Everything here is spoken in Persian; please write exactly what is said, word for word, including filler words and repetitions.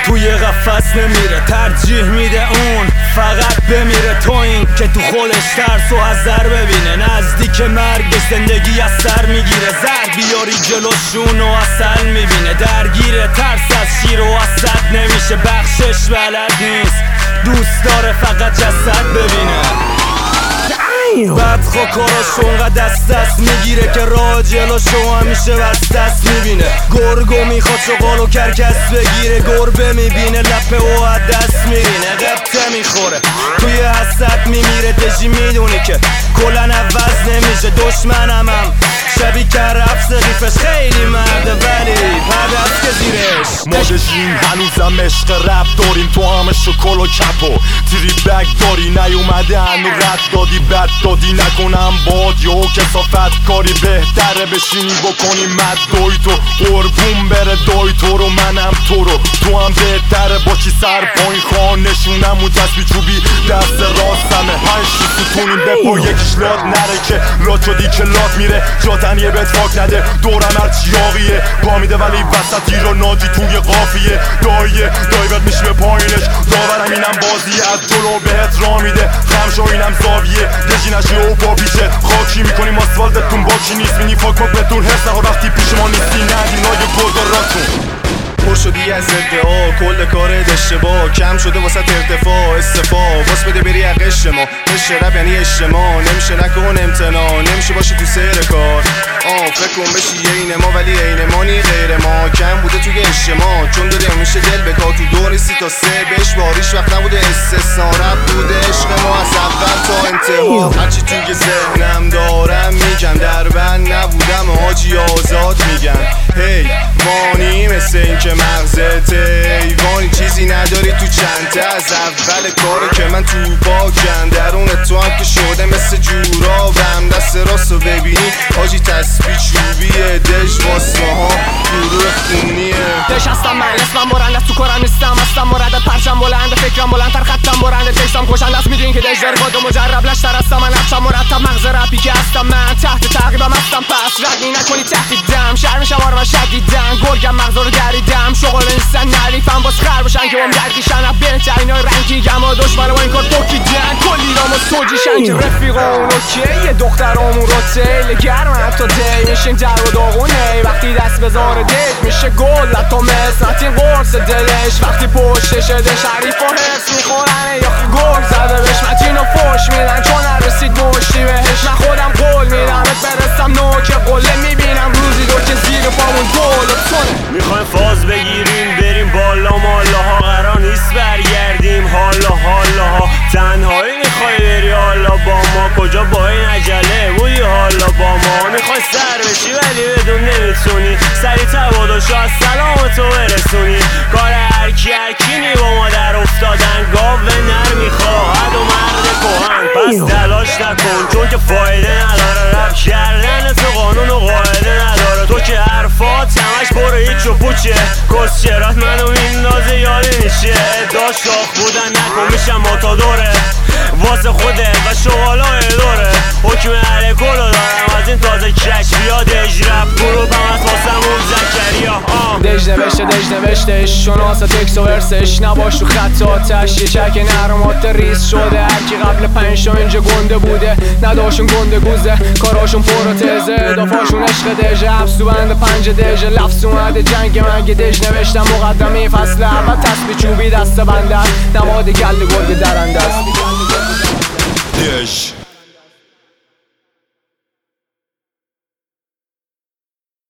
توی قفس نمیره، ترجیح میده اون فقط بمیره. تو این که تو خودش ترس و حذر ببینه، نزدیک مرگ زندگی از سر میگیره. زر بیاری جلوشون و اصل میبینه، درگیره ترس از شیر و اسد نمیشه. بخشش بلد نیست، دوست داره فقط جسد ببینه. بدخوا کاراش اونقدر دست دست میگیره که راه جلوشو همیشه بس دست میبینه. گرگو میخواد شغال و کرکس بگیره، گربه میبینه لپه و از دست میرینه. قبطه میخوره توی حسد میمیره، دژی میدونی که کلن عوض نمیشه. دشمنم هم شبیه که رفت ریفش خیلی مرده ولی هدف که زیرش. ما دژیم هنوزم عشق رپ داریم، تو همه شکل و کپ و تری بگ داری. نیومده هنو رد دادی بد دادی، نکنم باد یا کسافت کاری. بهتره بشینی بکنی مد دوی تو قربون بره دای تو رو، منم تو رو. تو هم بهتره باشی سر پایین خواه، نشونم و تسبیح چوبی دست راستمه. هنش ستونیم بپا یکیش لاد نره که لاد شدی که لاد میره. جاتن یه بهت فاک نده دورم هر چیاقیه، پا میده ولی وسطی رو نادی توی قافیه. داییه دایبت میشه به پایینش، داورم اینم بازیه از جلو بهت را میده. خمشو اینم زاویه دژی نشی و با پیشه خاکی میکنیم آسفالتتون باکی نیست. مینی فاک ماک بهتون حس نخور وقتی پیش ما نیستی، ندیم لای گلداراتون. پر شدی از ادعا کل کارت اشتباه، کم شده واسه ارتفاع استفا. واس بده بری عقش ما، عشق رب یعنی اجتماع. نمیشه نکن امتناع، نمیشه باشی تو سیر کار. آه فکر کن بشی عین ما ولی عین ما نی غیر ما. کم بوده توی اجتماع چون داری همیشه دل بکار. تو دو سی تا سه بهش باریش وقت نبوده استثنا. رب بوده عشق ما از اول تا انتها. هرچی توی ذهنم دارم میگم، در بند نبودم حاجی آزاد میگم. هی مانی مثل این که مغزت ایوانی چیزی نداری تو چنته. از اول کاره که من تو پاکم، درون تو هم که شده مثل جورابم. دست راستو ببینی حاجی تسبیح چوبیه، دژ واسه ها گروه خونیه. دژ هستم من، اسمم برند از تو کارم نیستم. هستم مردد پرچم بلند، فکرم بلندتر خطم برند. دژم کشند از میدونین که دژ داره کادو مجرب لشتر هستم. من نقشم مرتب مغز رپی که هستم من، تحت تعقیبم هستم پس رگی نکنی تهدیدم. شرم شما رو من شدیدم، گرگم مغز رو دریدم. شغل نیستن نریفم باز خر باشن که بام درگیشن. از بهترین های رنکینگم و دشمن با این کار پوکیدن. کلی رام و سوجیشن که رفیق اون اوکی. یه دخترامون رو تیل گرم حتی دی میشین در و داغونه. وقتی دست بذاره دیگ میشه گل لطا مثل نتین قرص دلش. وقتی پشتش ده شریف و حرس میخورن یا گل زده بهش متین و فوش میدن چون نرسید مشتی بهش. من خودم قول میدم ات برسم نوک قله میبینم روزی دو که زیر پامون گل تونه. میخوایم فاز بگیریم بریم بالا مالاها، قرار نیست برگردیم حالا حالاها. تنهایی میخوای بری حالا با ما، کجا با این عجله بودی حالا با ما. میخوای سر بشی ولی بدون نمیتونی، سری تباداشو از سلام تو برسونی. کار هرکی هرکینی با ما در افتادن، گاو نر میخواهد و مرد کهن. پس تلاش نکن چون که فایده نداره، رب کردن تو قانون و قاعده نداره. تو که حرفات همش برو هیچ و پوچه، کس چرات منو میندازه یادی میشه. داشت شاخ بودن نکن میشم ماتادوره واسه خودت و شغالای دوره. حکم الکلو دارم از این تازه کش بیاد دژ رپ گروپ هم از واسمون زکریا. دژ نوشته دژ نوشتش شناس تکس و ورسش، نباش تو خط آتش. یه چک نرمات ریز شده، هرکی قبل پنج تا اینجا گنده بوده نداشون گنده گوزه. کاراشون پروتزه دافاشون عشق دژه، حبس تو بند پنج دژه. لفظ اومده جنگ منگه دژ نوشتم مقدمه فصل اول. تسبیح چوبی دست بنده است، نماد گل گرگ درنده است. دژ